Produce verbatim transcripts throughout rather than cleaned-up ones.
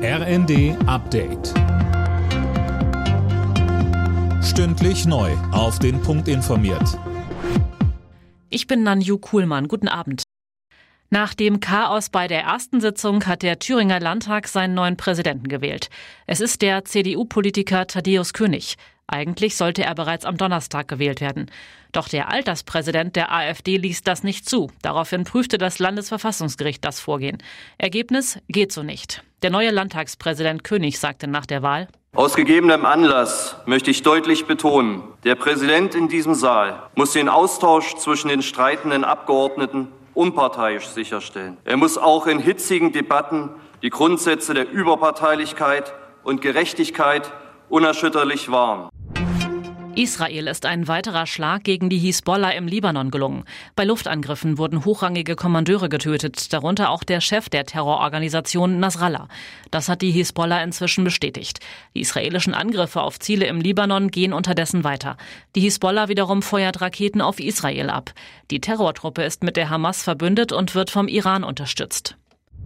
R N D Update. Stündlich neu auf den Punkt informiert. Ich bin Nanju Kuhlmann. Guten Abend. Nach dem Chaos bei der ersten Sitzung hat der Thüringer Landtag seinen neuen Präsidenten gewählt. Es ist der C D U-Politiker Thaddäus König. Eigentlich sollte er bereits am Donnerstag gewählt werden. Doch der Alterspräsident der AfD ließ das nicht zu. Daraufhin prüfte das Landesverfassungsgericht das Vorgehen. Ergebnis: geht so nicht. Der neue Landtagspräsident König sagte nach der Wahl: Aus gegebenem Anlass möchte ich deutlich betonen, der Präsident in diesem Saal muss den Austausch zwischen den streitenden Abgeordneten unparteiisch sicherstellen. Er muss auch in hitzigen Debatten die Grundsätze der Überparteilichkeit und Gerechtigkeit unerschütterlich wahren. Israel ist ein weiterer Schlag gegen die Hisbollah im Libanon gelungen. Bei Luftangriffen wurden hochrangige Kommandeure getötet, darunter auch der Chef der Terrororganisation Nasrallah. Das hat die Hisbollah inzwischen bestätigt. Die israelischen Angriffe auf Ziele im Libanon gehen unterdessen weiter. Die Hisbollah wiederum feuert Raketen auf Israel ab. Die Terrortruppe ist mit der Hamas verbündet und wird vom Iran unterstützt.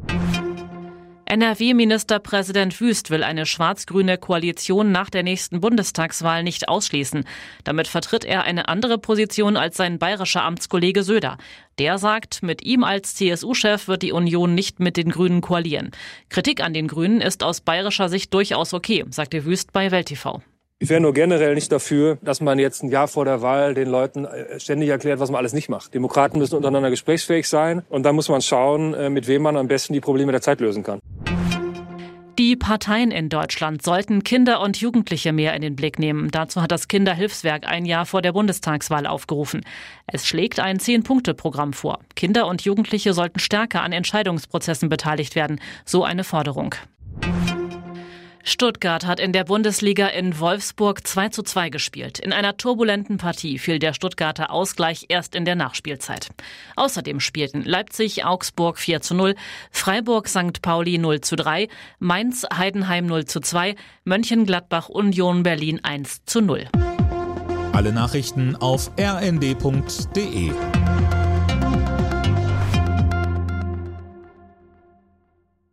N R W-Ministerpräsident Wüst will eine schwarz-grüne Koalition nach der nächsten Bundestagswahl nicht ausschließen. Damit vertritt er eine andere Position als sein bayerischer Amtskollege Söder. Der sagt, mit ihm als C S U-Chef wird die Union nicht mit den Grünen koalieren. Kritik an den Grünen ist aus bayerischer Sicht durchaus okay, sagte Wüst bei Welt T V. Ich wäre nur generell nicht dafür, dass man jetzt ein Jahr vor der Wahl den Leuten ständig erklärt, was man alles nicht macht. Demokraten müssen untereinander gesprächsfähig sein und dann muss man schauen, mit wem man am besten die Probleme der Zeit lösen kann. Die Parteien in Deutschland sollten Kinder und Jugendliche mehr in den Blick nehmen. Dazu hat das Kinderhilfswerk ein Jahr vor der Bundestagswahl aufgerufen. Es schlägt ein Zehn-Punkte-Programm vor. Kinder und Jugendliche sollten stärker an Entscheidungsprozessen beteiligt werden. So eine Forderung. Stuttgart hat in der Bundesliga in Wolfsburg zwei zu zwei gespielt. In einer turbulenten Partie fiel der Stuttgarter Ausgleich erst in der Nachspielzeit. Außerdem spielten Leipzig Augsburg vier zu null, Freiburg Sankt Pauli null zu drei, Mainz Heidenheim null zu zwei, Mönchengladbach Union Berlin eins zu null. Alle Nachrichten auf r n d punkt d e.